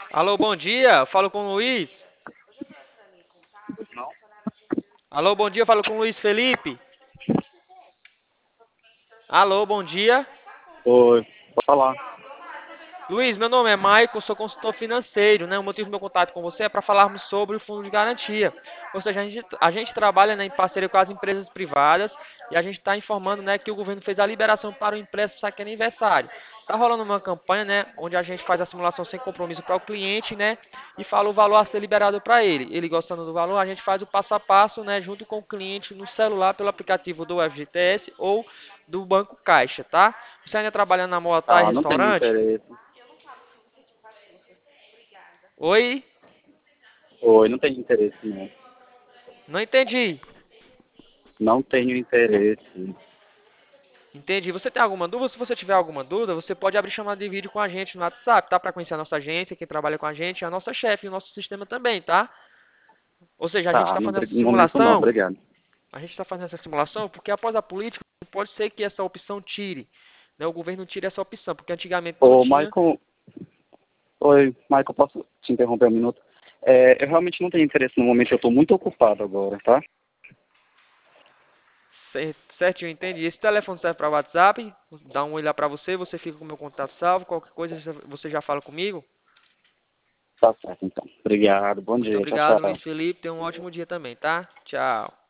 Alô, bom dia. Falo com o Luiz. Não? Alô, bom dia. Falo com o Luiz Felipe. Alô, bom dia. Oi, pode falar. Luiz, meu nome é Maicon, sou consultor financeiro, né? O motivo do meu contato com você é para falarmos sobre o fundo de garantia. Ou seja, a gente trabalha, né, em parceria com as empresas privadas e a gente está informando, né, que o governo fez a liberação para o empréstimo saque aniversário. Está rolando uma campanha, né, onde a gente faz a simulação sem compromisso para o cliente, né, e fala o valor a ser liberado para ele. Ele gostando do valor, a gente faz o passo a passo, né, junto com o cliente no celular pelo aplicativo do FGTS ou do Banco Caixa, tá? Você ainda trabalha na Moatai Ah, não tenho Restaurante? interesse. Oi? Oi, não tenho interesse, não. Não entendi. Não tenho interesse. Entendi. Você tem alguma dúvida? Se você tiver alguma dúvida, você pode abrir chamada de vídeo com a gente no WhatsApp, tá? Para conhecer a nossa agência, quem trabalha com a gente, a nossa chefe e o nosso sistema também, tá? Ou seja, a gente Tá, está no, fazendo essa no momento não, simulação, obrigado. a gente está fazendo essa simulação porque após a política pode ser que essa opção tire, né? O governo tire essa opção, porque antigamente não Ô, tinha. Michael, oi, Michael, posso te interromper um minuto? Eu realmente não tenho interesse no momento, eu estou muito ocupado agora, tá? Certinho, entendi. Esse telefone serve para WhatsApp, dá um olhar para você, você fica com o meu contato salvo, qualquer coisa você já fala comigo. Tá certo, então. Obrigado, bom Muito dia, tchau, obrigado, Luiz tchau. Felipe. Tenha um ótimo dia também, tá? Tchau.